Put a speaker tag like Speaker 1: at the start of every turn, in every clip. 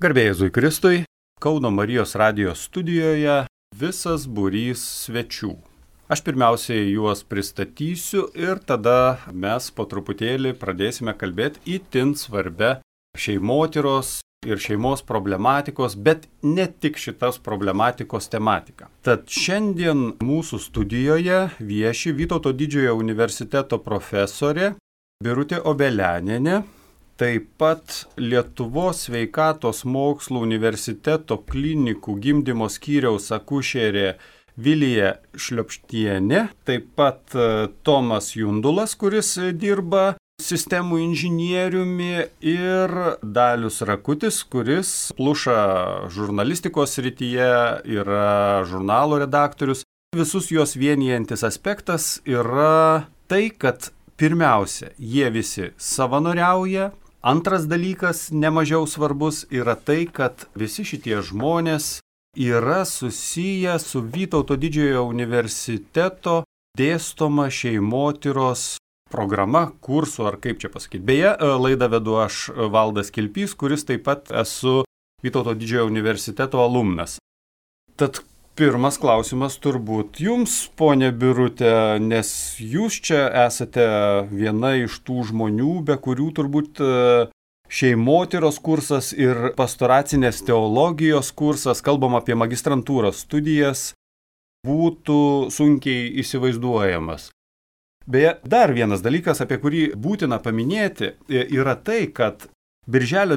Speaker 1: Garbė Jėzui Kristui, Kauno Marijos radijos studijoje visas būrys svečių. Aš pirmiausiai juos pristatysiu ir tada mes po truputėlį pradėsime kalbėti itin svarbia šeimotyros ir šeimos problematikos, bet ne tik šitas problematikos tematika. Tad šiandien mūsų studijoje vieši Vytauto didžiojo universiteto profesorė Birutė Obelianienė, taip pat Lietuvos sveikatos mokslų universiteto klinikų gimdymo skyriaus akušerė Vilija Šliopštienė, taip pat Tomas Jundulas, kuris dirba sistemų inžinieriumi, ir Dalius Rakutis, kuris pluša žurnalistikos srityje, yra žurnalo redaktorius. Visus juos vienijantis aspektas yra tai, kad pirmiausia, jie visi savanoriauja. Antras dalykas, nemažiau svarbus, yra tai, kad visi šitie žmonės yra susiję su Vytauto didžiojo universiteto dėstoma šeimotyros programa, kursu, ar kaip čia pasakyti. Beje, laidą vedu aš, Valdas Kilpys, kuris taip pat esu Vytauto didžiojo universiteto alumnas. Tad pirmas klausimas turbūt jums, ponė Birutė, nes jūs čia esate viena iš tų žmonių, be kurių turbūt šeimotyros kursas ir pastoracinės teologijos kursas, kalbam apie magistrantūros studijas, būtų sunkiai įsivaizduojamas. Beje, dar vienas dalykas, apie kurį būtina paminėti, yra tai, kad Birželio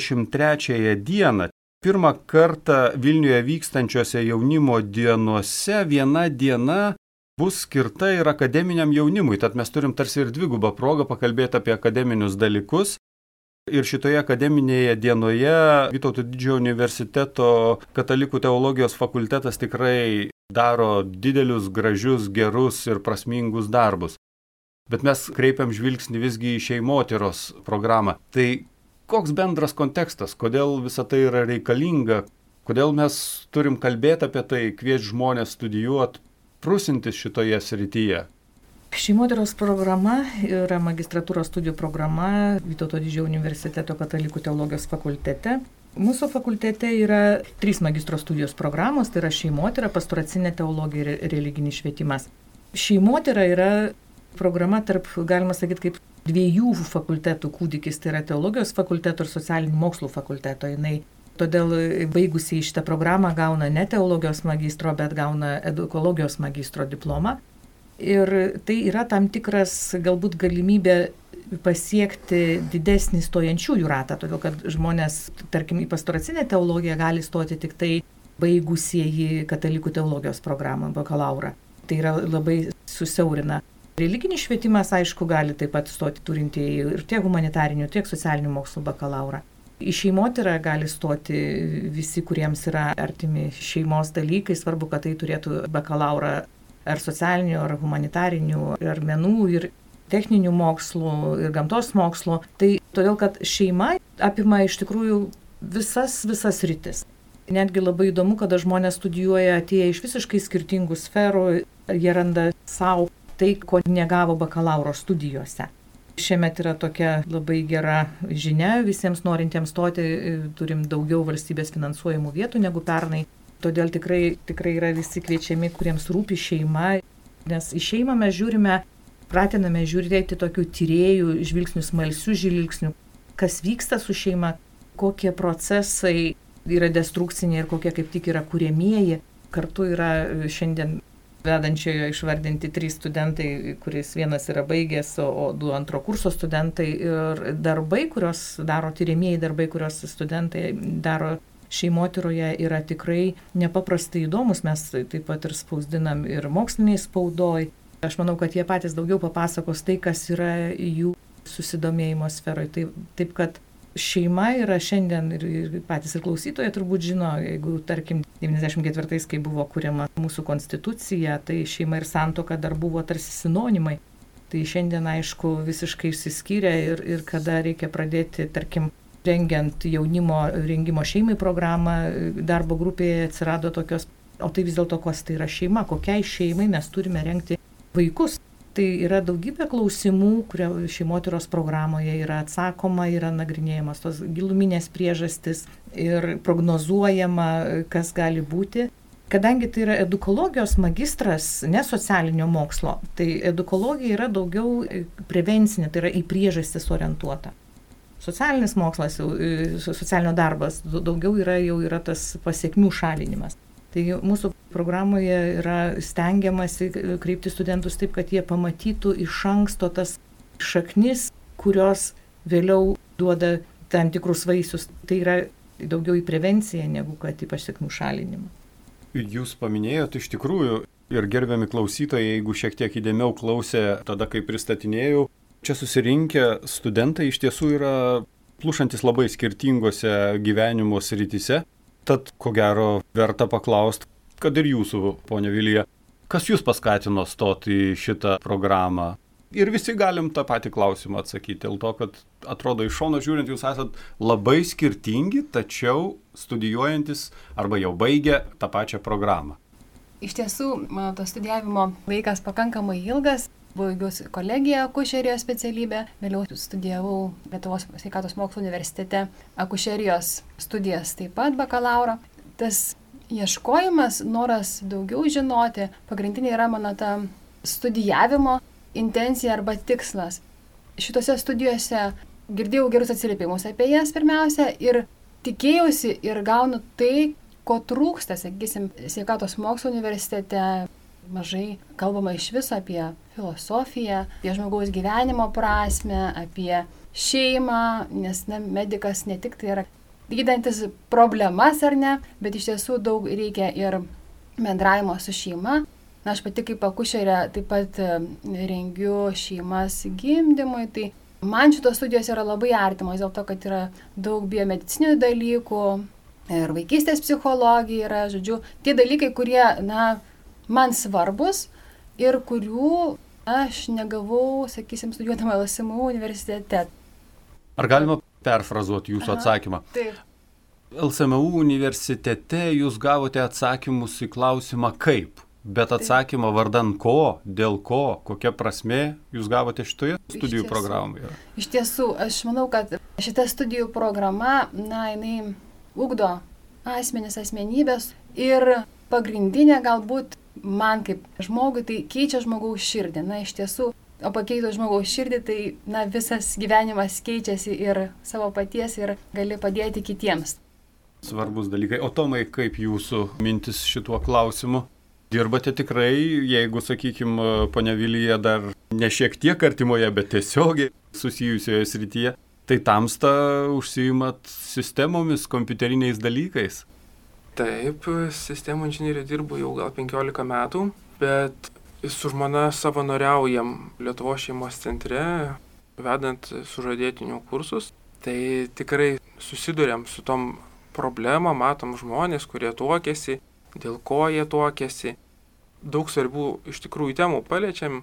Speaker 1: 23 dieną, pirmą kartą Vilniuje vykstančiose jaunimo dienose, viena diena bus skirta ir akademiniam jaunimui. Tad mes turim tarsi ir dvigubą progą pakalbėti apie akademinius dalykus. Ir šitoje akademinėje dienoje Vytauto didžiojo universiteto katalikų teologijos fakultetas tikrai daro didelius, gražius, gerus ir prasmingus darbus. Bet mes kreipiam žvilgsnį visgi į šeimotyros programą. Tai koks bendras kontekstas, kodėl visa tai yra reikalinga, kodėl mes turim kalbėti apie tai, kviesti žmonės studijuoti, prusintis šitoje srityje?
Speaker 2: Šeimotyros programa yra magistratūros studijų programa Vytauto didžiojo universiteto katalikų teologijos fakultete. Mūsų fakultete yra 3 magistro studijos programos, tai yra šeimotyra, pastoracinė teologija ir religinis švietimas. Šeimotyra yra programa tarp, galima sakyti, kaip 2 fakultetų kūdikis, tai yra teologijos fakulteto ir socialinių mokslų fakulteto. Todėl baigusiai šitą programą gauna ne teologijos magistro, bet gauna edukologijos magistro diplomą. Ir tai yra tam tikras galbūt galimybė pasiekti didesnį stojančiųjų ratą, todėl kad žmonės, tarkim, į pastoracinę teologiją gali stoti tik tai baigusieji katalikų teologijos programą, bakalaurą. Tai yra labai susiaurina. Religinis švietimas, aišku, gali taip pat stoti turintieji ir tiek humanitarinių, tiek socialinių mokslų bakalaurą. Į šeimotyrą gali stoti visi, kuriems yra artimi šeimos dalykai, svarbu, kad tai turėtų bakalaurą ar socialinių, ar humanitarinių, ar menų, ir techninių mokslų, ir gamtos mokslų. Tai todėl, kad šeima apima iš tikrųjų visas rytis. Netgi labai įdomu, kada žmonės studijuoja atėję iš visiškai skirtingų sferų, jie randa savo tai, ko negavo bakalauro studijose. Šiemet yra tokia labai gera žinia visiems norintiems stoti, turim daugiau valstybės finansuojamų vietų negu pernai. Todėl tikrai yra visi kviečiami, kuriems rūpi šeima, nes į šeimą mes pratiname žiūrėti tokių tyrėjų žvilgsnių, smalsių žvilgsnių, kas vyksta su šeima, kokie procesai yra destrukciniai ir kokie kaip tik yra kuriamieji. Kartu yra šiandien vedančiojo išvardinti 3 studentai, kuris vienas yra baigęs, o 2 antro kurso studentai, ir darbai, kurios daro tyriamieji darbai, kurios studentai daro šeimotyroje, yra tikrai nepaprastai įdomus. Mes taip pat ir spausdinam ir moksliniai spaudoj. Aš manau, kad jie patys daugiau papasakos tai, kas yra jų susidomėjimo sferoje. Taip, kad šeima yra šiandien, ir patys ir klausytojai turbūt žino, jeigu, tarkim, 94-ais, kai buvo kuriama mūsų konstitucija, tai šeima ir santuoka dar buvo tarsi sinonimai. Tai šiandien, aišku, visiškai išsiskyrė ir kada reikia pradėti, tarkim, rengiant jaunimo rengimo šeimai programą, darbo grupėje atsirado tokios, o tai vis dėlto kas tai yra šeima, kokiai šeimai mes turime rengti vaikus. Tai yra daugybė klausimų, kurie šeimotyros programoje yra atsakoma, yra nagrinėjamas tos giluminės priežastis ir prognozuojama, kas gali būti. Kadangi tai yra edukologijos magistras, ne socialinio mokslo, tai edukologija yra daugiau prevencinė, tai yra į priežastis orientuota. Socialinis mokslas, socialinio darbas daugiau yra tas pasiekmių šalinimas. Tai mūsų programoje yra stengiamasi kreipti studentus taip, kad jie pamatytų iš anksto tas šaknis, kurios vėliau duoda tam tikrus vaisius. Tai yra daugiau į prevenciją negu kad į pasiekmių šalinimą.
Speaker 1: Jūs paminėjote iš tikrųjų ir gerbiami klausytojai, jeigu šiek tiek įdėmiau klausė tada, kai pristatinėjau, čia susirinkę studentai iš tiesų yra plušantis labai skirtingose gyvenimo srityse, tad ko gero verta paklausti, kad ir jūsų, ponia Vilija, kas jūs paskatino stoti į šitą programą? Ir visi galim tą patį klausimą atsakyti, dėl to, kad atrodo iš šono žiūrint, jūs esat labai skirtingi, tačiau studijuojantis arba jau baigę tą pačią programą.
Speaker 3: Iš tiesų, mano to studijavimo laikas pakankamai ilgas. Baigiau kolegiją akušerijos specialybę, vėliau studijavau Lietuvos sveikatos mokslų universitete akušerijos studijas taip pat bakalauro. Tas ieškojimas, noras daugiau žinoti, pagrindinė yra mano ta studijavimo intencija arba tikslas. Šitose studijose girdėjau gerus atsiliepimus apie jas pirmiausia ir tikėjausi ir gaunu tai, ko trūksta, sakysim, sveikatos mokslų universitete. Mažai kalbama iš viso apie filosofiją, apie žmogaus gyvenimo prasmę, apie šeimą, nes medikas ne tik tai yra gydantis problemas ar ne, bet iš tiesų daug reikia ir bendravimo su šeima. Aš pati kaip akušerė taip pat rengiu šeimas gimdymui, tai man šitos studijos yra labai artimos, dėl to, kad yra daug biomedicinių dalykų ir vaikystės psichologija yra, žodžiu, tie dalykai, kurie, man svarbus ir kurių aš negavau, sakysim, studijuodama LSMU universitete.
Speaker 1: Ar galima perfrazuoti jūsų atsakymą?
Speaker 3: Taip.
Speaker 1: LSMU universitete jūs gavote atsakymus į klausimą kaip, bet atsakymą vardan ko, dėl ko, kokia prasmė jūs gavote šitoje studijų programoje?
Speaker 3: Iš tiesų, aš manau, kad šita studijų programa, jinai ugdo asmenybės ir pagrindinė galbūt man kaip žmogui tai keičia žmogaus širdį. Iš tiesų, o pakeitus žmogaus širdį, tai visas gyvenimas keičiasi ir savo paties ir gali padėti kitiems.
Speaker 1: Svarbus dalykai. O Tomai, kaip jūsų mintis šituo klausimu? Dirbate tikrai, jeigu, sakykime, ponia Vilija dar ne šiek tiek artimoje, bet tiesiogiai susijusioje srityje, tai tamsta užsiimat sistemomis, kompiuteriniais dalykais?
Speaker 4: Taip, sistemų inžinierių dirbu jau gal 15 metų, bet su žmona savanoriaujam Lietuvos šeimos centre, vedant sužadėtinių kursus. Tai tikrai susiduriam su tom problemom, matom žmonės, kurie tuokiasi, dėl ko jie tuokiasi. Daug svarbių iš tikrųjų temų paliečiam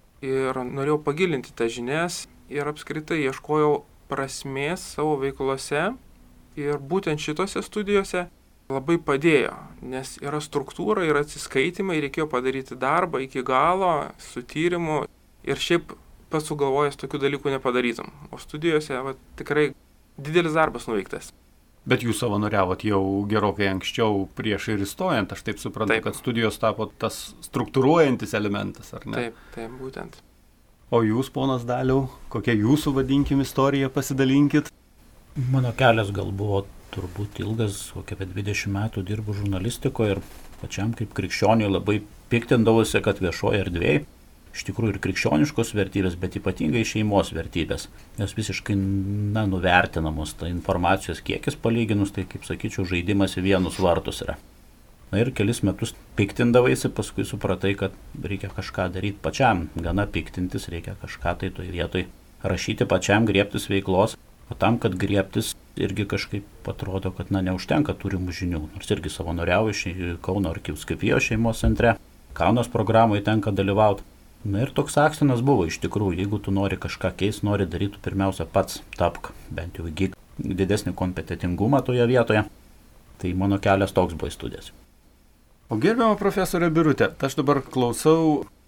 Speaker 4: ir norėjau pagilinti tas žinias ir apskritai ieškojau prasmės savo veiklose ir būtent šitose studijose labai padėjo, nes yra struktūra, yra atsiskaitimai, reikėjo padaryti darbą iki galo, su tyrimu ir šiaip pats sugalvojęs tokių dalykų nepadarytum. O studijose tikrai didelis darbas nuveiktas.
Speaker 1: Bet jūs savanoriavot jau gerokai anksčiau prieš ir įstojant, aš taip suprantu, taip, kad studijos tapo tas struktūruojantis elementas, ar ne?
Speaker 4: Taip, būtent.
Speaker 1: O jūs, ponas Daliau, kokia jūsų, vadinkim, istorija, pasidalinkit?
Speaker 5: Mano kelias gal buvo turbūt ilgas, kokia apie 20 metų dirbu žurnalistikoje ir pačiam kaip krikščioniui labai piktindavosi, kad viešoje erdvėje iš tikrųjų ir krikščioniškos vertybės, bet ypatingai šeimos vertybės. Jos visiškai nuvertinamos, ta informacijos kiekis palyginus, tai kaip sakyčiau, žaidimas į vienus vartus yra. Ir kelis metus piktindavaisi, paskui supratai, kad reikia kažką daryti pačiam, gana piktintis, reikia kažką tai toj vietoj rašyti pačiam, griebtis veiklos. O tam, kad griebtis, irgi kažkaip atrodo, kad neužtenka turimų žinių. Nors irgi savanoriauju Kauno arkivyskupijos šeimos centre, Kaunos programoje tenka dalyvauti. Ir toks akstinas buvo iš tikrųjų, jeigu tu nori kažką keisti, nori daryti, pirmiausia pats tapk, bent jau įgyk didesnį kompetentingumą toje vietoje. Tai mano kelias toks buvo į studijas.
Speaker 1: O gerbiama profesorė Birutė, aš dabar klausau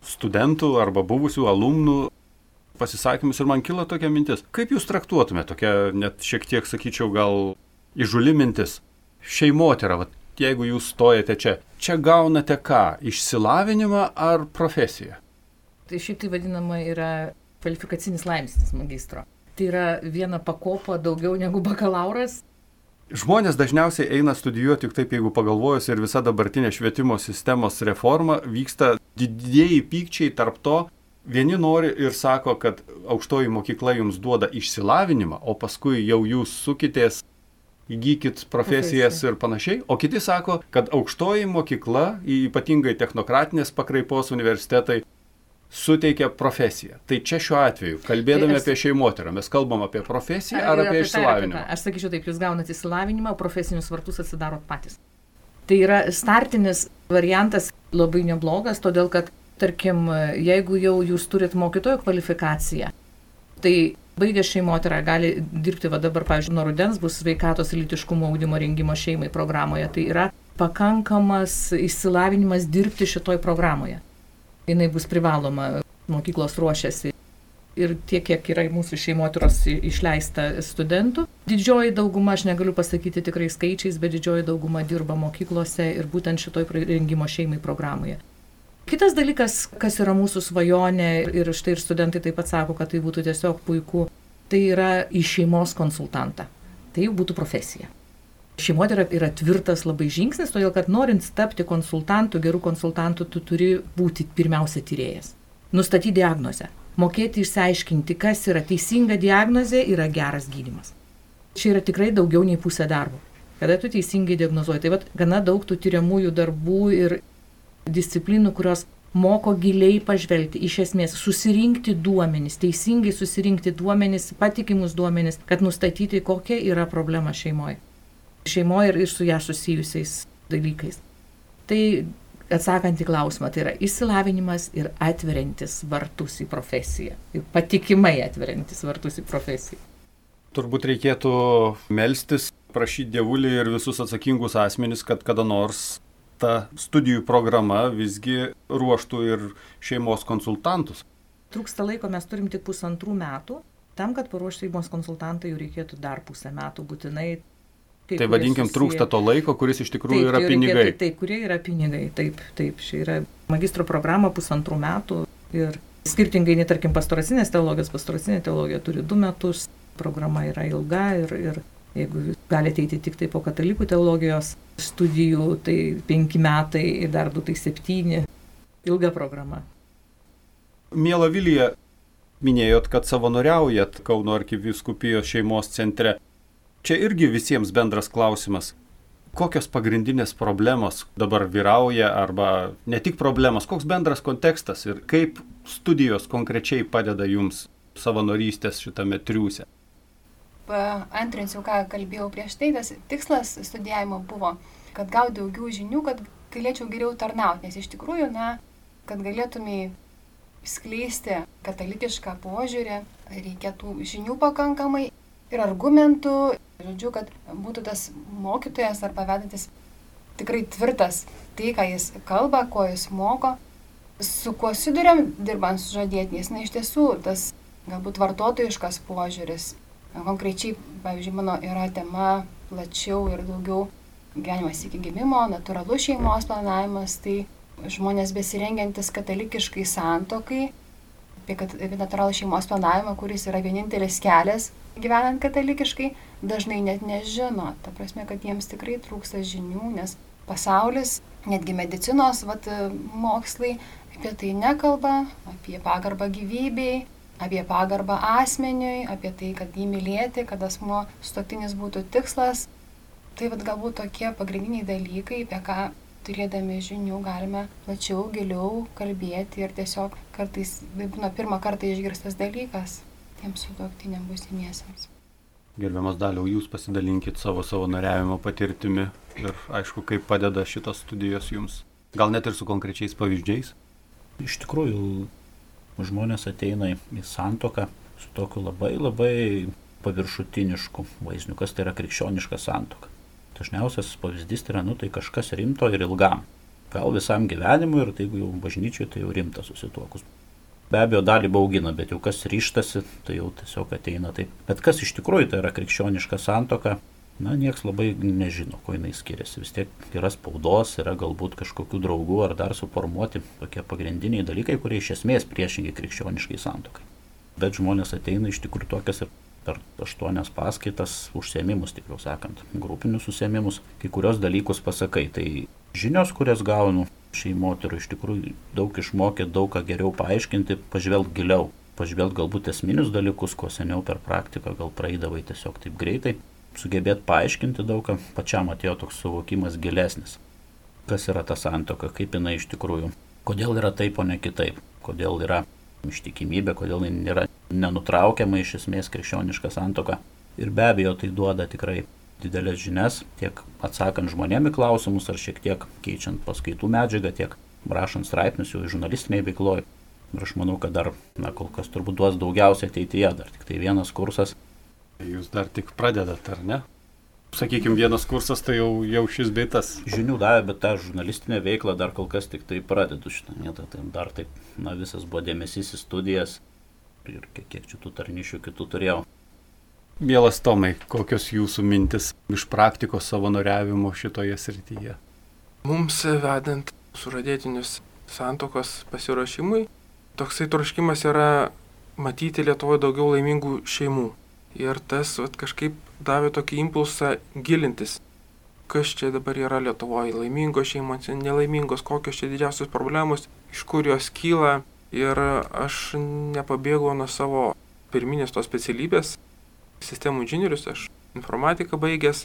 Speaker 1: studentų arba buvusių alumnų pasisakymus ir man kilo tokia mintis. Kaip jūs traktuotumėte, tokia net šiek tiek, sakyčiau, gal įžūli mintis, šeimotera, jeigu jūs stojate čia gaunate ką, išsilavinimą ar profesiją?
Speaker 2: Tai šiaip tai vadinama yra kvalifikacinis laipsnis magistro. Tai yra viena pakopa daugiau negu bakalauras.
Speaker 1: Žmonės dažniausiai eina studijuoti, tik taip jeigu pagalvojus, ir visa dabartinė švietimo sistemos reforma vyksta didieji pykčiai tarp to. Vieni nori ir sako, kad aukštoji mokykla jums duoda išsilavinimą, o paskui jau jūs sukitės, įgykit profesijas ir panašiai. O kiti sako, kad aukštoji mokykla, ypatingai technokratinės pakraipos universitetai, suteikia profesiją. Tai čia šiuo atveju, kalbėdami apie šeimotyrą, mes kalbam apie profesiją ar apie išsilavinimą?
Speaker 2: Aš sakyčiau taip, jūs gaunate išsilavinimą, o profesinius vartus atsidarot patys. Tai yra startinis variantas labai neblogas, todėl kad tarkim, jeigu jau jūs turit mokytojo kvalifikaciją, tai baigęs šeimotyrą gali dirbti, dabar, pavyzdžiui, nuo rudens bus sveikatos ir lytiškumo ugdymo rengimo šeimai programoje. Tai yra pakankamas išsilavinimas dirbti šitoj programoje. Jinai bus privaloma, mokyklos ruošiasi. Ir tiek, kiek yra mūsų šeimotyros išleista studentų. Didžioji dauguma, aš negaliu pasakyti tikrai skaičiais, bet didžioji dauguma dirba mokyklose ir būtent šitoj rengimo šeimai programoje. Kitas dalykas, kas yra mūsų svajonė, ir štai ir studentai taip pat sako, kad tai būtų tiesiog puiku, tai yra į šeimos konsultantą. Tai jau būtų profesija. Šeimotyra yra tvirtas labai žingsnis, todėl kad norint tapti konsultantu, gerų konsultantų, tu turi būti pirmiausia tyrėjas. Nustatyti diagnozę, mokėti išsiaiškinti, kas yra teisinga diagnozė, yra geras gydymas. Čia yra tikrai daugiau nei pusė darbo. Kada tu teisingai diagnozuoji, tai gana daug tų tyriamųjų darbų ir disciplinų, kurios moko giliai pažvelgti, iš esmės susirinkti duomenis, teisingai susirinkti duomenis, patikimus duomenis, kad nustatyti, kokia yra problema šeimoje. Šeimoje ir su ją susijusiais dalykais. Tai atsakant į klausimą, tai yra išsilavinimas ir atveriantis vartus į profesiją. Ir patikimai atveriantis vartus į profesiją.
Speaker 1: Turbūt reikėtų melstis, prašyti Dievulį ir visus atsakingus asmenis, kad kada nors ta studijų programa visgi ruoštų ir šeimos konsultantus.
Speaker 2: Trūksta laiko, mes turim tik 1,5 metų. Tam, kad paruošti šeimos konsultantą, jau reikėtų dar 1,5 metų būtinai.
Speaker 1: Tai vadinkim, trūksta to laiko, kuris iš tikrųjų yra pinigai.
Speaker 2: Taip, kurie yra pinigai. Taip. Čia yra magistro programa 1,5 metų. Ir skirtingai, nei tarkim, pastoracinės teologijos, pastoracinė teologija turi 2 metus. Programa yra ilga ir jeigu galite eiti tik tai po katalikų teologijos studijų, tai 5 metai ir dar 2 tai 7. Ilga programa.
Speaker 1: Miela Vilija, minėjot, kad savanoriaujat Kauno arkivyskupijos šeimos centre. Čia irgi visiems bendras klausimas. Kokios pagrindinės problemos dabar vyrauja, arba ne tik problemos, koks bendras kontekstas ir kaip studijos konkrečiai padeda jums savanorystės šitame triūse?
Speaker 3: Paantrinsiu, ką kalbėjau prieš tai, tas tikslas studijavimo buvo, kad gauti daugiau žinių, kad galėčiau geriau tarnauti, nes iš tikrųjų, kad galėtumai skleisti katalikišką požiūrį, reikia tų žinių pakankamai ir argumentų, žodžiu, kad būtų tas mokytojas arba vedantis tikrai tvirtas tai, ką jis kalba, ko jis moko, su kuo susiduriam dirbant su žadėtiniais, iš tiesų tas galbūt vartotojiškas požiūris. Konkrečiai, pavyzdžiui, mano yra tema plačiau ir daugiau gyvenimas iki gimimo, natūralus šeimos planavimas, tai žmonės besirengiantis katalikiškai santuokai, apie natūralų šeimos planavimą, kuris yra vienintelis kelias gyvenant katalikiškai, dažnai net nežino. Ta prasme, kad jiems tikrai trūksta žinių, nes pasaulis, netgi medicinos mokslai apie tai nekalba, apie pagarbą gyvybei, apie pagarbą asmeniui, apie tai, kad jį mylėti, kad asmuo sutuoktinis būtų tikslas. Tai galbūt tokie pagrindiniai dalykai, apie ką turėdami žinių galime plačiau, giliau kalbėti ir tiesiog kartais būna pirmą kartą išgirstas dalykas tiems sutuoktiniams būsimiesiems.
Speaker 1: Gerbiamas Daliau, jūs pasidalinkit savo savanoriavimo patirtimi ir aišku, kaip padeda šitos studijos jums. Gal net ir su konkrečiais pavyzdžiais?
Speaker 5: Iš tikrųjų, žmonės ateina į santuoką su tokiu labai paviršutinišku vaizdiniu, kas tai yra krikščioniška santuoka. Dažniausias pavyzdys yra, tai kažkas rimto ir ilgam. gal visam gyvenimui ir tai jeigu jau bažnyčioje, tai jau rimta susituokus. Be abejo, dalį baugina, bet jau kas ryštasi, tai jau tiesiog ateina taip. Bet kas iš tikrųjų tai yra krikščioniška santuoka, nieks labai nežino, ko jinai skiriasi. Vis tiek yra spaudos, yra galbūt kažkokių draugų ar dar suformuoti tokie pagrindiniai dalykai, kurie iš esmės priešingi krikščioniškai santuokai. Bet žmonės ateina iš tikrųjų tokias ir per 8 paskaitas užsiėmimus, tikriau sakant, grupinius užsiėmimus, kai kurios dalykus pasakai. Tai žinios, kurias gaunu šiai moterų, iš tikrųjų daug išmokė, daug ką geriau paaiškinti, pažvelgti giliau, pažvelgti galbūt esminius dalykus, ko seniau per praktiką gal praeidavai tiesiog taip greitai, sugebėti paaiškinti daug ką, pačiam atėjo toks suvokimas gilesnis. Kas yra ta santuoka, kaip jinai iš tikrųjų, kodėl yra taip, o ne kitaip, kodėl yra ištikimybė, kodėl jinai yra nenutraukiama iš esmės krikščioniška santuoka. Ir be abejo tai duoda tikrai didelės žinias, tiek atsakant žmonėm į klausimus, ar šiek tiek keičiant paskaitų medžiagą, tiek rašant straipsnius jau žurnalistiniai veikloje. Ir aš manau, kad dar, kol kas turbūt duos daugiausiai ateityje, dar tik tai vienas kursas.
Speaker 1: Jūs dar tik pradedat, ar ne? Sakykime, vienas kursas, tai jau šis bei tas.
Speaker 5: Žinių davė, bet tą žurnalistinę veiklą dar kol kas tik tai pradedu šitą vietą. Tai dar taip, visas buvo dėmesys į studijas ir kiek čia tų tarnyšių kitų turėjau.
Speaker 1: Mielas Tomai, kokios jūsų mintis iš praktikos savanoriavimo šitoje srityje?
Speaker 4: Mums vedant sužadėtinius santuokos pasiruošimui, toksai troškimas yra matyti Lietuvoje daugiau laimingų šeimų. Ir tas kažkaip davė tokį impulsą gilintis, kas čia dabar yra Lietuvoje, laimingos šeimos, nelaimingos, kokios čia didžiausios problemos, iš kur jos kyla. Ir aš nepabėgau nuo savo pirminės tos specialybės, sistemų inžinierius, aš informatiką baigęs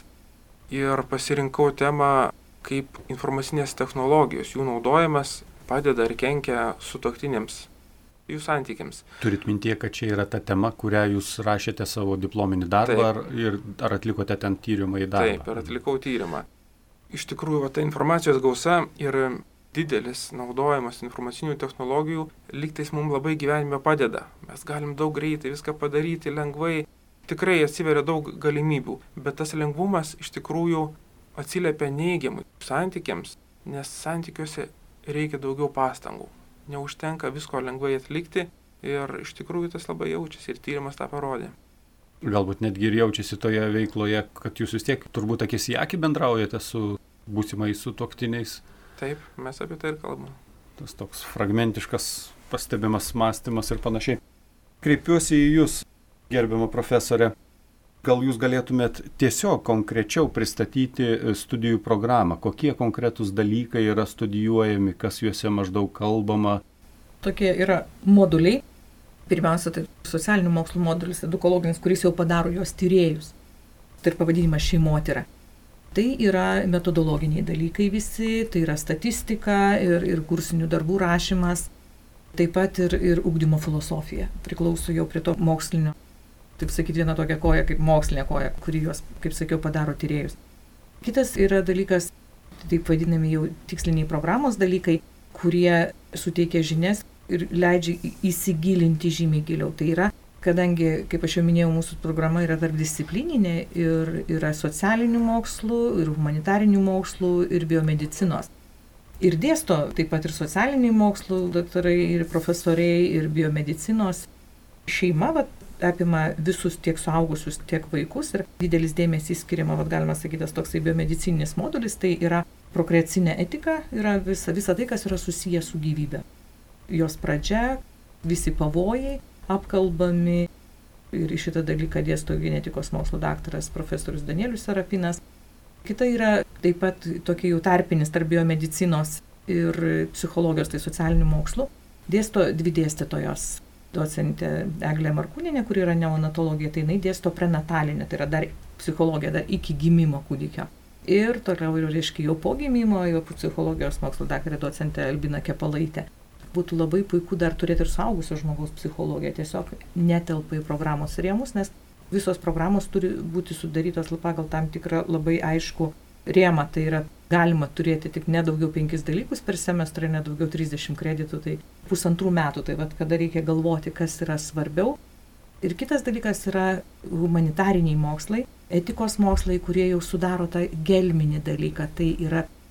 Speaker 4: ir pasirinkau temą, kaip informacinės technologijos, jų naudojimas padeda ir kenkia sutuoktiniams, jų santykiams.
Speaker 1: Turit mintyje, kad čia yra ta tema, kurią jūs rašėte savo diplominį darbą, ar atlikote ten tyrimą į darbą?
Speaker 4: Taip, ir atlikau tyrimą. Iš tikrųjų, ta informacijos gausa ir didelis naudojimas informacinių technologijų lygtais mums labai gyvenime padeda. Mes galim daug greitai viską padaryti, lengvai, tikrai atsiveria daug galimybių, bet tas lengvumas iš tikrųjų atsiliepia neigiamai santykiams, nes santykiuose reikia daugiau pastangų. Neužtenka visko lengvai atlikti ir iš tikrųjų tas labai jaučiasi ir tyrimas tą parodė.
Speaker 1: Galbūt netgi ir jaučiasi toje veikloje, kad jūs vis tiek turbūt akis į akį bendraujate su būsimais sutuoktiniais.
Speaker 4: Taip, mes apie tai ir kalbame.
Speaker 1: Tas toks fragmentiškas pastebimas mąstymas ir panašiai. Kreipiuosi į jūs, gerbiama profesorė. Gal jūs galėtumėt tiesiog konkrečiau pristatyti studijų programą? Kokie konkretūs dalykai yra studijuojami, kas juose maždaug kalbama?
Speaker 2: Tokie yra moduliai. Pirmiausia, tai socialinių mokslų modulis, edukologinis, kuris jau padaro jos tyrėjus. Tai ir pavadinimas šeimotyra. Tai yra metodologiniai dalykai visi, tai yra statistika ir kursinių darbų rašymas, taip pat ir ugdymo filosofija. Priklauso jau prie to mokslinio, taip sakyti, viena tokia koja kaip mokslinė koja, kuri juos, kaip sakiau, padaro tyrėjus. Kitas yra dalykas, taip vadinami jau tiksliniai programos dalykai, kurie suteikia žinias ir leidžia įsigilinti žymiai giliau. Tai yra, kadangi, kaip aš jau minėjau, mūsų programa yra tarpdisciplininė ir yra socialinių mokslų, ir humanitarinių mokslų, ir biomedicinos. Ir dėsto taip pat ir socialiniai mokslų daktarai, ir profesoriai, ir biomedicinos. Šeima apima visus tiek suaugusius, tiek vaikus ir didelis dėmesys skiriama, galima sakyti, tas toksai biomedicininis modulis, tai yra prokreacinė etika, yra visa tai, kas yra susijęs su gyvybe. Jos pradžia, visi pavojai apkalbami ir šitą dalyką dėsto genetikos mokslo daktaras profesorius Danielius Serapinas. Kita yra taip pat tokia jau tarpinis tarp biomedicinos ir psichologijos, tai socialinių mokslų. Dėsto dvi dėstytojos, docentė Eglė Markūnienė, kuri yra neonatologija, tai jinai dėsto prenatalinę, tai yra dar psichologija, dar iki gimimo kūdikio. Ir toliau reiškia jau po gimimo, jau psichologijos mokslo daktarė docentė Albina Kepalaitė. Būtų labai puiku dar turėti ir suaugusio žmogaus psichologiją, tiesiog netelpa į programos rėmus, nes visos programos turi būti sudarytos pagal tam tikrą labai aišku rėmą, tai yra galima turėti tik nedaugiau 5 dalykus per semestrą, nedaugiau 30 kreditų, tai 1,5 metų, tai kada reikia galvoti, kas yra svarbiau. Ir kitas dalykas yra humanitariniai mokslai, etikos mokslai, kurie jau sudaro tą gelminį dalyką, tai yra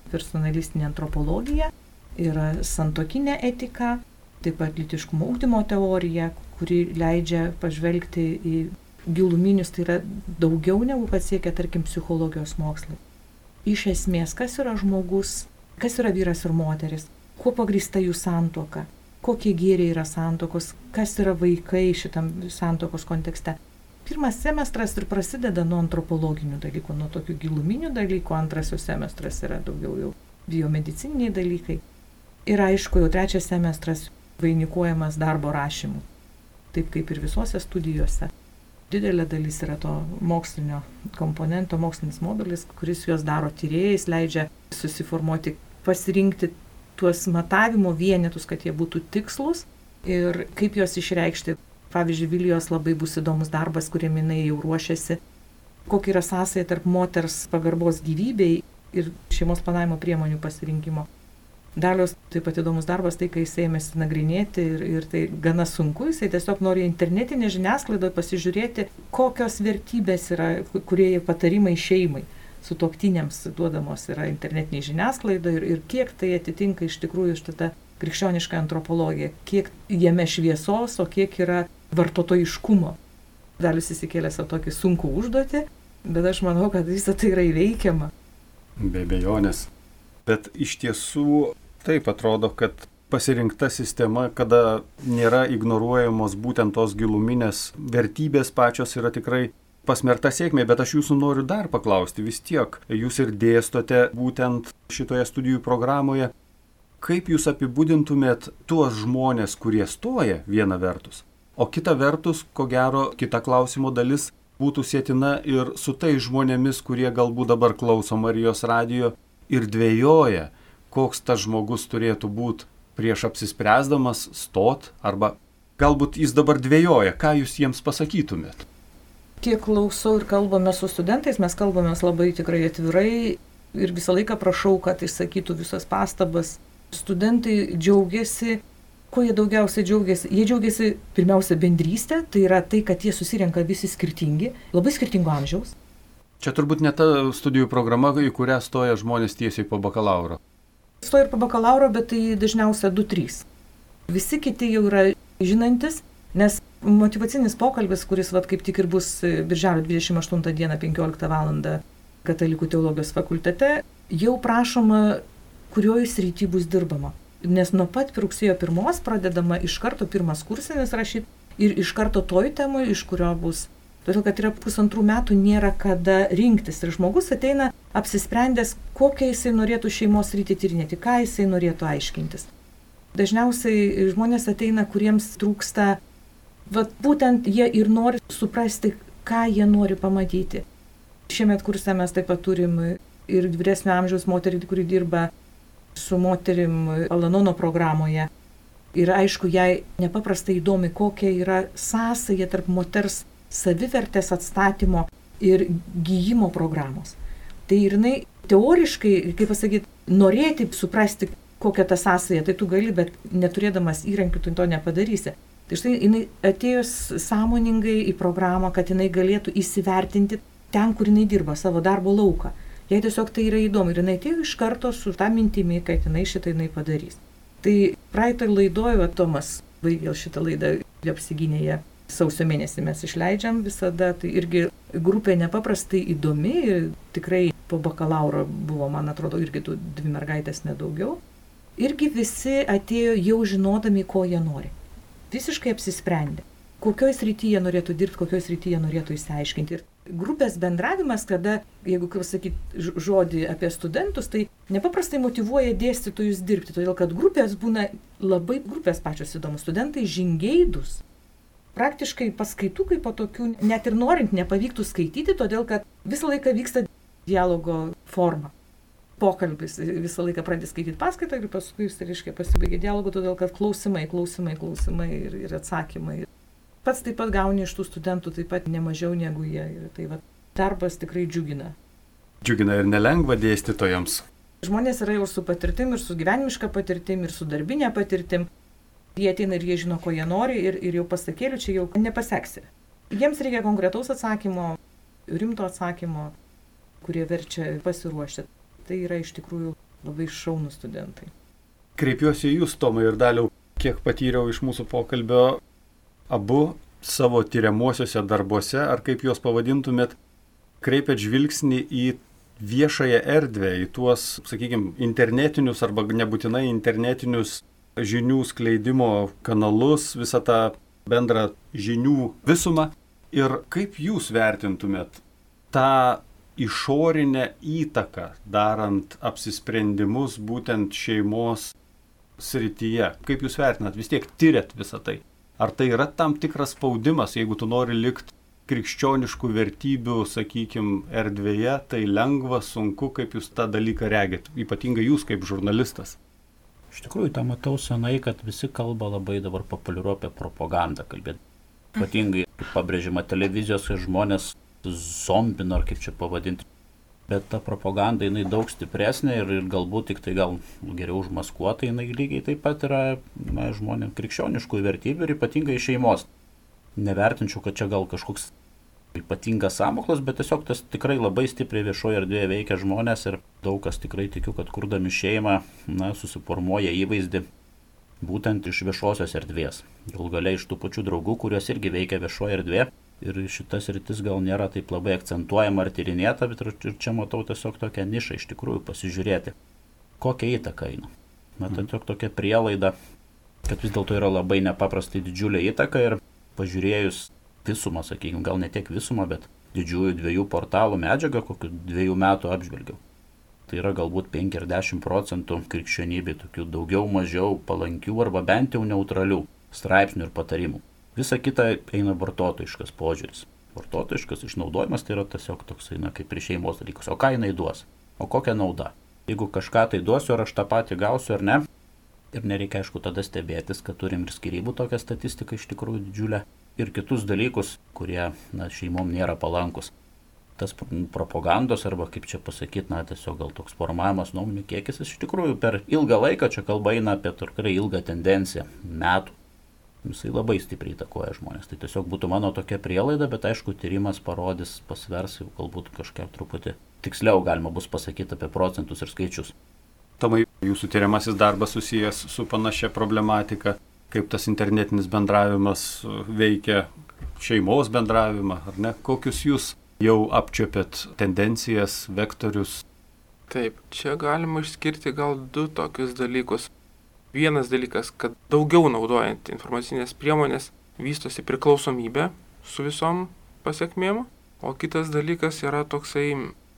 Speaker 2: personalistinė antropologija, yra santuokinė etika, taip pat lytiškumo ugdymo teorija, kuri leidžia pažvelgti į giluminius, tai yra daugiau negu kad siekia, tarkim, psichologijos mokslai. Iš esmės, kas yra žmogus, kas yra vyras ir moteris, kuo pagrįsta jų santuoka, kokie gėriai yra santuokos, kas yra vaikai šitam santuokos kontekste. Pirmas semestras ir prasideda nuo antropologinių dalykų, nuo tokių giluminių dalykų, antrasis semestras yra daugiau jau biomedicininiai dalykai. Ir aišku, jau trečias semestras vainikuojamas darbo rašymu, taip kaip ir visose studijose. Didelė dalis yra to mokslinio komponento, mokslinis modulis, kuris juos daro tyrėjais, leidžia susiformuoti, pasirinkti tuos matavimo vienetus, kad jie būtų tikslus ir kaip juos išreikšti. Pavyzdžiui, Vilijos labai bus įdomus darbas, kuriam jinai jau ruošiasi, kokia yra sąsaja tarp moters pagarbos gyvybei ir šeimos planavimo priemonių pasirinkimo. Dalios taip pat įdomus darbas, tai kai jis ėmėsi nagrinėti ir tai gana sunku, jisai tiesiog nori internetinė žiniasklaidoje pasižiūrėti, kokios vertybės yra, kurie patarimai šeimai, sutuoktiniams duodamos yra internetiniai žiniasklaidoje ir kiek tai atitinka iš tikrųjų šitą krikščionišką antropologiją, kiek jame šviesos, o kiek yra vartotojiškumo. Dalius įsikėlė savo tokį sunkų užduotį, bet aš manau, kad visą tai yra įveikiama.
Speaker 1: Be abejonės. Bet iš tiesų taip atrodo, kad pasirinkta sistema, kada nėra ignoruojamos būtent tos giluminės vertybės pačios, yra tikrai pasmerta sėkmė, bet aš jūsų noriu dar paklausti, vis tiek jūs ir dėstote būtent šitoje studijų programoje. Kaip jūs apibūdintumėt tuos žmonės, kurie stoja viena vertus, o kita vertus, ko gero, kita klausimo dalis būtų sėtina ir su tais žmonėmis, kurie galbūt dabar klauso Marijos radijo ir dvejoja, koks tas žmogus turėtų būti prieš apsispręsdamas stot, arba galbūt jis dabar dvejoja, ką jūs jiems pasakytumėt?
Speaker 2: Kiek klausau ir kalbame su studentais, mes kalbame labai tikrai atvirai ir visą laiką prašau, kad išsakytų visas pastabas. Studentai džiaugiasi, ko jie daugiausiai džiaugiasi? Jie džiaugiasi pirmiausia bendrystė, tai yra tai, kad jie susirenka visi skirtingi, labai skirtingo amžiaus.
Speaker 1: Čia turbūt ne ta studijų programa, į kurią stoja žmonės tiesiai po bakalauro.
Speaker 2: Stoja ir po bakalauro, bet tai dažniausia 2-3. Visi kiti jau yra žinantis, nes motyvacinis pokalbis, kuris kaip tik ir bus birželio 28 dieną 15 val. Katalikų teologijos fakultete, jau prašoma, kurioje srity bus dirbama. Nes nuo pat rugsėjo 1 pradedama iš karto pirmas kursinis rašyti ir iš karto toj temai, iš kurio bus. Todėl, kad yra 1,5 metų, nėra kada rinktis. Ir žmogus ateina apsisprendęs, kokią jisai norėtų šeimos sritį tyrinėti, ką jisai norėtų aiškintis. Dažniausiai žmonės ateina, kuriems trūksta, būtent jie ir nori suprasti, ką jie nori pamatyti. Šiemet kurse mes taip pat turim ir vyresnio amžiaus moterį, kuri dirba su moterim Alanono programoje. Ir aišku, jai nepaprastai įdomi, kokia yra sąsaja tarp moters savivertės atstatymo ir gyjimo programos. Tai ir jinai teoriškai, kaip pasakyti, norėti suprasti, kokia ta sąsaja, tai tu gali, bet neturėdamas įrankių tu to nepadarysi. Tai štai jinai atėjus sąmoningai į programą, kad jinai galėtų įsivertinti ten, kur jinai dirba, savo darbo lauką. Jai tiesiog tai yra įdomu ir jinai atėjo iš karto su tą mintimi, kad jinai šitą padarys. Tai praeitą laidoju Tomas baigė šitą laidą, apsigynėje sausio mėnesį mes išleidžiam visada, tai irgi grupė nepaprastai įdomi ir tikrai po bakalauro buvo, man atrodo, irgi tų 2 mergaitės nedaugiau. Irgi visi atėjo jau žinodami, ko jie nori. Visiškai apsisprendė, kokioje srityje norėtų dirbti, kokioje srityje norėtų išsiaiškinti. Ir grupės bendravimas, kada, jeigu sakyti žodį apie studentus, tai nepaprastai motyvuoja dėstytojus dirbti, todėl kad grupės pačios įdomus, studentai žingeidus. Praktiškai paskaitų kaip po tokių, net ir norint, nepavyktų skaityti, todėl kad visą laiką vyksta dialogo forma. Pokalbis, visą laiką pradedi skaityti paskaitą ir paskui pasibaigia dialogu, todėl kad klausimai ir atsakymai. Pats taip pat gauni iš tų studentų taip pat nemažiau negu jie. Tai darbas tikrai džiugina.
Speaker 1: Džiugina ir nelengva dėstytojams.
Speaker 2: Žmonės yra jau su patirtim, ir su gyvenimiška patirtim, ir su darbinė patirtim. Jie ateina ir jie žino, ko jie nori ir jau pasakėlių čia jau nepaseksi. Jiems reikia konkretaus atsakymo, rimto atsakymo, kurie verčia pasiruošti. Tai yra iš tikrųjų labai šaunūs studentai.
Speaker 1: Kreipiuosi į jūs, Tomai ir Daliau, kiek patyriau iš mūsų pokalbio, abu savo tyriamuosiuose darbuose, ar kaip juos pavadintumėt, kreipiat žvilgsnį į viešąją erdvę, į tuos, sakykime, internetinius arba nebūtinai internetinius žinių skleidimo kanalus, visą tą bendrą žinių visumą. Ir kaip jūs vertintumėt tą išorinę įtaką, darant apsisprendimus būtent šeimos srityje? Kaip jūs vertinat? Vis tiek tyrėt visą tai. Ar tai yra tam tikras spaudimas, jeigu tu nori likti krikščioniškų vertybių, sakykime, erdvėje, tai lengva, sunku, kaip jūs tą dalyką regit, ypatingai jūs kaip žurnalistas?
Speaker 5: Iš tikrųjų, tą matau senai, kad visi kalba labai dabar populiaru apie propagandą kalbėti. Ypatingai, kaip pabrėžima televizijos, kai žmonės zombina, ar kaip čia pavadinti. Bet ta propaganda, jinai daug stipresnė ir galbūt tik tai gal geriau užmaskuota, jinai lygiai taip pat yra žmonėms krikščioniškų vertybių ir ypatingai šeimos. Nevertinčiau, kad čia gal kažkoks ypatingas sąmokslas, bet tiesiog tas tikrai labai stipriai viešoje erdvėje veikia žmonės ir daug kas tikrai tikiu, kad kurdami šeimą, susiformuoja įvaizdį būtent iš viešosios erdvės. Gal galiai iš tų pačių draugų, kurios irgi veikia viešoje erdvėje. Ir šitas rytis gal nėra taip labai akcentuojama ar tyrinėta, bet ir čia matau tiesiog tokią nišą iš tikrųjų pasižiūrėti, kokią įtaką eina. Tiesiog tokia prielaida, kad vis dėlto yra labai nepaprastai didžiulė įtaka ir pažiūrėjus visumą, sakykime, gal ne tiek visumą, bet didžiųjų 2 portalų medžiagą, kokių 2 metų apžvelgiau. Tai yra galbūt 50% krikščionybė, tokių daugiau mažiau palankių arba bent jau neutralių straipsnių ir patarimų. Visa kita eina vartotojiškas požiūris. Vartotojiškas išnaudojimas tai yra tiesiog toks, kaip ir šeimos dalykas. O ką jinai duos? O kokia nauda? Jeigu kažką tai duosiu, ar aš tą patį gausiu ar ne? Ir nereikia, aišku, tada stebėtis, kad turim ir skyrybų tokią statistiką iš tikrųjų didžiulę. Ir kitus dalykus, kurie šeimom nėra palankus. Tas propagandos arba, kaip čia pasakyti, tiesiog gal toks formavimas nuomonių kiekis, iš tikrųjų per ilgą laiką, čia kalba eina apie tikrai ilgą tendenciją, metų. Jisai labai stipriai įtakoja žmonės. Tai tiesiog būtų mano tokia prielaida, bet aišku, tyrimas parodys, pasvers, jau galbūt kažkiek truputį tiksliau galima bus pasakyti apie procentus ir skaičius.
Speaker 1: Tomai, jūsų tyriamasis darbas susijęs su panašia problematika, kaip tas internetinis bendravimas veikia šeimos bendravimą, ar ne? Kokius jūs jau apčiopėt tendencijas, vektorius?
Speaker 4: Taip, čia galima išskirti gal 2 tokius dalykus. Vienas dalykas, kad daugiau naudojant informacinės priemonės vystosi priklausomybė su visom pasiekmėm, o kitas dalykas yra toksai,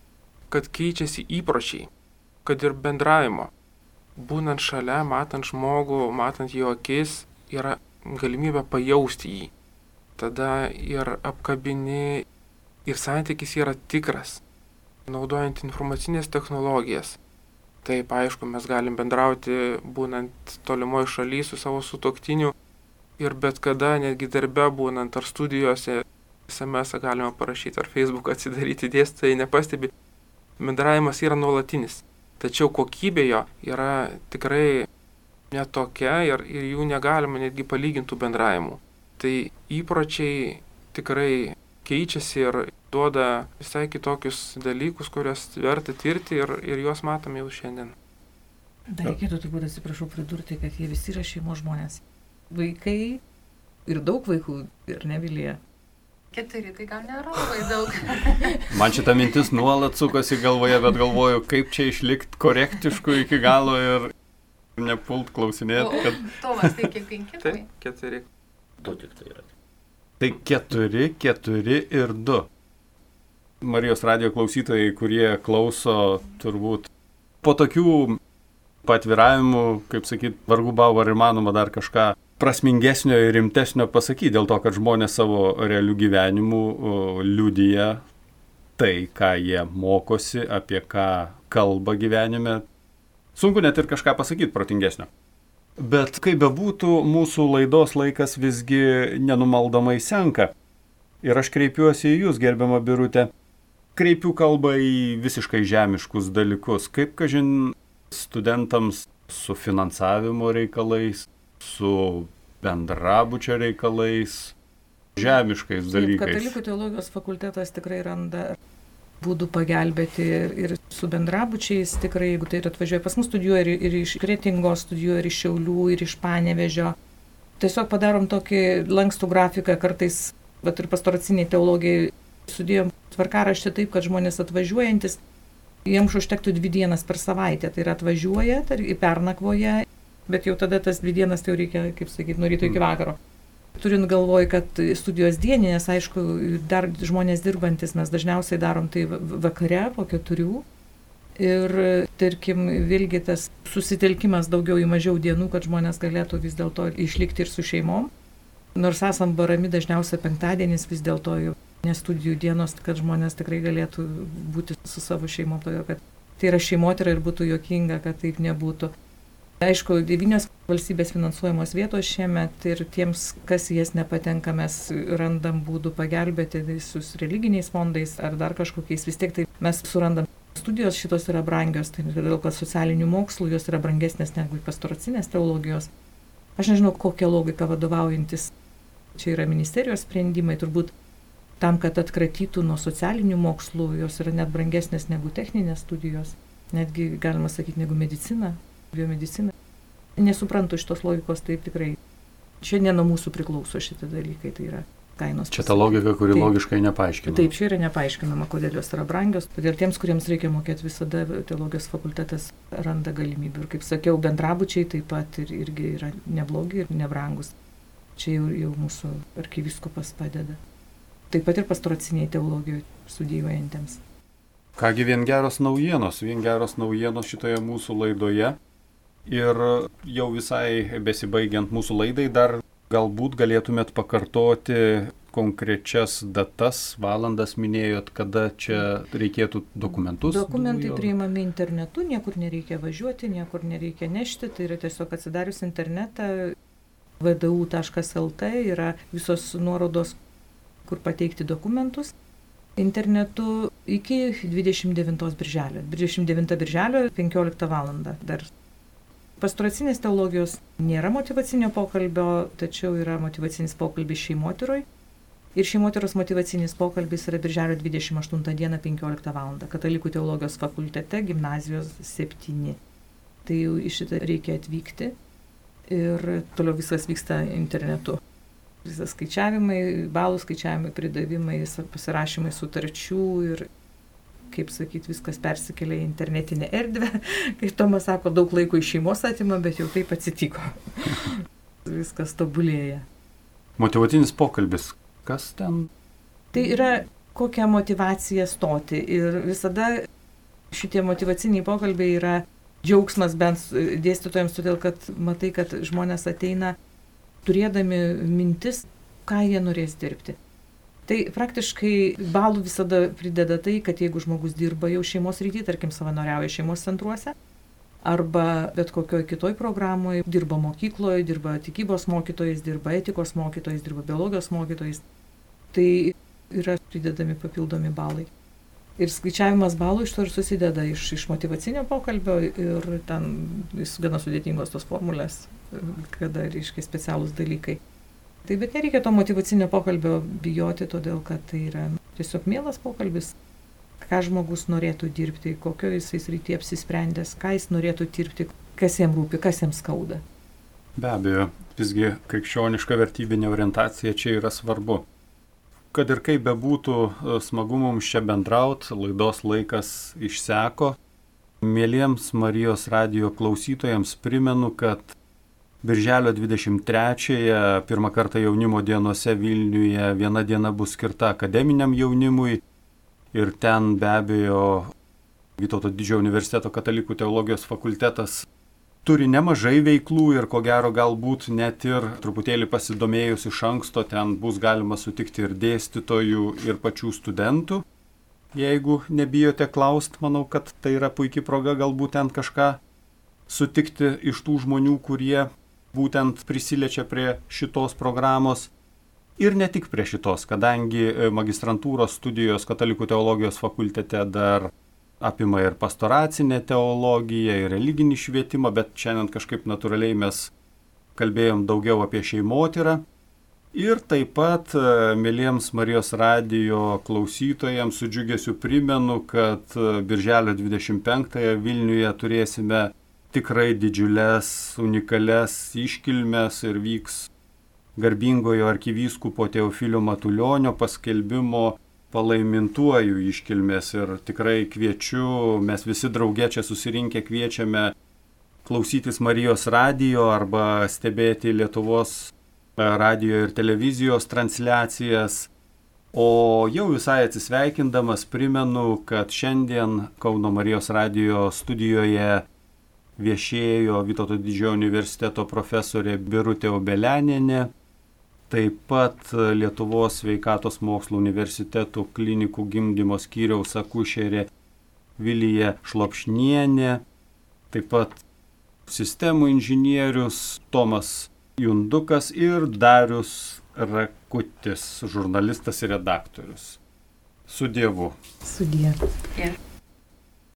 Speaker 4: kad keičiasi įpročiai, kad ir bendravimo. Būnant šalia, matant žmogų, matant jo akis, yra galimybė pajausti jį. Tada ir apkabini, ir santykis yra tikras, naudojant informacinės technologijas. Taip, aišku, mes galim bendrauti, būnant tolimoje šalyje su savo sutuoktiniu ir bet kada, netgi darbe būnant ar studijose, SMS galima parašyti ar Facebook atsidaryti, dėstytojai nepastebi. Bendravimas yra nuolatinis, tačiau kokybė jo yra tikrai netokia ir jų negalima netgi palygintų bendravimų. Tai įpročiai tikrai keičiasi ir duoda visai kitokius dalykus, kuriuos verta tirti ir juos matome jau šiandien.
Speaker 2: Dar reikėtų turbūt, atsiprašau, pridurti, kad jie visi yra šeimos žmonės. Vaikai ir daug vaikų ir nevilija.
Speaker 3: 4, tai gal nėra labai daug.
Speaker 1: Man šita mintis nuolat sukosi galvoje, bet galvoju, kaip čia išlikti korektišku iki galo ir nepult klausinėti. Kad...
Speaker 3: Tomas, tai kiek 5?
Speaker 4: Taip, 4.
Speaker 5: 2 tik tai yra.
Speaker 1: Tai 4 ir 2. Marijos radijo klausytojai, kurie klauso turbūt po tokių patviravimų, kaip sakyt, vargu bau ar įmanoma dar kažką prasmingesnio ir rimtesnio pasakyti, dėl to, kad žmonės savo realių gyvenimų liudija tai, ką jie mokosi, apie ką kalba gyvenime. Sunku net ir kažką pasakyti protingesnio. Bet kaip bebūtų, mūsų laidos laikas visgi nenumaldomai senka. Ir aš kreipiuosi į jūs, gerbiama Birutė. Kreipiu kalbą į visiškai žemiškus dalykus. Kaip, kažin, studentams su finansavimo reikalais, su bendrabučio reikalais, žemiškais dalykais.
Speaker 2: Katalikų teologijos fakultetas tikrai randa būdų pagelbėti ir su bendrabučiais. Tikrai, jeigu tai ir atvažiuoja pas mus studijuoja ir iš Kretingos studijuoja, ir iš Šiaulių, ir iš Panevėžio. Tiesiog padarom tokį lankstų grafiką, kartais, bet ir pastoraciniai teologijai sudėjom tvarkaraštį taip, kad žmonės atvažiuojantis, jiems užtektų 2 dienas per savaitę. Tai yra atvažiuoja, pernakvoja, bet jau tada tas 2 dienas tai jau reikia, kaip sakyti, nuo ryto iki vakaro. Turint galvoj, kad studijos dieninės, aišku, dar žmonės dirbantis, mes dažniausiai darom tai vakare po 4. Ir, tarkim, vėlgi tas susitelkimas daugiau į mažiau dienų, kad žmonės galėtų vis dėlto išlikti ir su šeimom. Nors esam barami dažniausiai penktadienis, vis dėlto jau ne studijų dienos, kad žmonės tikrai galėtų būti su savo šeimom, todėl kad tai yra šeimotyra ir būtų juokinga, kad taip nebūtų. Aišku, 9 valstybės finansuojamos vietos šiemet ir tiems, kas į jas nepatenka, mes randam būdų pagelbėti su religiniais fondais ar dar kažkokiais. Vis tiek tai mes surandam. Studijos šitos yra brangios, tai todėl, kad socialinių mokslų jos yra brangesnės negu pastoracinės teologijos. Aš nežinau, kokią logiką vadovaujantis. Čia yra ministerijos sprendimai, turbūt tam, kad atkratytų nuo socialinių mokslų, jos yra net brangesnės negu techninės studijos, netgi galima sakyti, negu medicina, biomedicina. Nesuprantu šitos logikos, taip tikrai. Čia ne nuo mūsų priklauso šitie dalykai, tai yra kainos.
Speaker 1: Čia ta logika, kuri taip, logiškai nepaaiškinama.
Speaker 2: Taip, čia yra nepaaiškinama, kodėl jos yra brangios. Todėl tiems, kuriems reikia mokėti, visada teologijos fakultetas randa galimybių. Ir kaip sakiau, bendrabučiai taip pat irgi yra neblogi ir nebrangus. Čia jau mūsų arkivyskupas padeda. Taip pat ir pastoraciniai teologijoje studijuojantiems.
Speaker 1: Kągi, vien geros naujienos šitoje mūsų laidoje. Ir jau visai besibaigiant mūsų laidai, dar galbūt galėtumėt pakartoti konkrečias datas, valandas minėjot, kada čia reikėtų dokumentus.
Speaker 2: Dokumentai priimami internetu, niekur nereikia važiuoti, niekur nereikia nešti, tai yra tiesiog atsidarius internetą, vdu.lt yra visos nuorodos, kur pateikti dokumentus. Internetu iki 29 birželio. 29 birželio 15 valandą dar. Pastoracinės teologijos nėra motyvacinio pokalbio, tačiau yra motyvacinis pokalbis šeimotyroj. Ir šeimotyros motyvacinis pokalbis yra birželio 28 dieną 15 val. Katalikų teologijos fakultete, gimnazijos 7. Tai jau į šitą reikia atvykti ir toliau visas vyksta internetu. Visas skaičiavimai, balų skaičiavimai, pridavimai, pasirašymai sutarčių ir, kaip sakyti, viskas persikelia į internetinę erdvę. Kaip Tomas sako, daug laiko iš šeimos atima, bet jau taip atsitiko. Viskas tobulėja.
Speaker 1: Motyvacinis pokalbis. Kas ten?
Speaker 2: Tai yra kokią motivaciją stoti. Ir visada šitie motyvaciniai pokalbiai yra džiaugsmas bent dėstytojams, todėl kad matai, kad žmonės ateina turėdami mintis, ką jie norės dirbti. Tai praktiškai balų visada prideda tai, kad jeigu žmogus dirba jau šeimos rytį, tarkim savanoriauja šeimos centruose, arba bet kokioj kitoj programoje, dirba mokykloje, dirba tikybos mokytojais, dirba etikos mokytojais, dirba biologijos mokytojais, tai yra pridedami papildomi balai. Ir skaičiavimas balų iš to ir susideda iš motyvacinio pokalbio ir ten gana sudėtingos tos formulės, kada reiškia specialūs dalykai. Tai bet nereikia to motyvacinio pokalbio bijoti, todėl kad tai yra tiesiog mielas pokalbis, ką žmogus norėtų dirbti, kokio jisai srityje apsisprendęs, ką jis norėtų dirbti, kas jam rūpi, kas jam skauda.
Speaker 1: Be abejo, visgi krikščioniška vertybinė orientacija čia yra svarbu. Kad ir kaip bebūtų smagu mums čia bendraut, laidos laikas išseko. Mieliems Marijos radijo klausytojams primenu, kad Birželio 23-ąją pirmą kartą jaunimo dienose Vilniuje viena diena bus skirta akademiniam jaunimui ir ten be abejo Vytauto Didžiojo universiteto katalikų teologijos fakultetas turi nemažai veiklų ir ko gero galbūt net ir truputėlį pasidomėjus iš anksto ten bus galima sutikti ir dėstytojų ir pačių studentų. Jeigu nebijote klaust, manau, kad tai yra puikia proga galbūt ten kažką sutikti iš tų žmonių, kurie būtent prisiliečia prie šitos programos ir ne tik prie šitos, kadangi magistrantūros studijos katalikų teologijos fakultete dar apima ir pastoracinę teologiją, ir religinį švietimą, bet šiandien kažkaip natūraliai mes kalbėjom daugiau apie šeimotyrą. Ir taip pat, mėlyjams Marijos radijo klausytojams, su džiugesiu primenu, kad birželio 25-ąją Vilniuje turėsime tikrai didžiulės, unikalias iškilmes ir vyks garbingojo arkivyskupo Teofilio Matulionio paskelbimo palaimintuoju iškilmės. Ir tikrai kviečiu, mes visi drauge čia susirinkę kviečiame klausytis Marijos radijo arba stebėti Lietuvos radijo ir televizijos transliacijas. O jau visai atsisveikindamas primenu, kad šiandien Kauno Marijos radijo studijoje viešėjo Vytauto Didžiojo universiteto profesorė Birutė Obelianienė, taip pat Lietuvos sveikatos mokslų universiteto klinikų gimdymo skyriaus akušerė Vilija Šlopšnienė, taip pat sistemų inžinierius Tomas Jundukas ir Darius Rakutis, žurnalistas ir redaktorius. Su Dievu.
Speaker 2: Sudie.
Speaker 3: Yeah.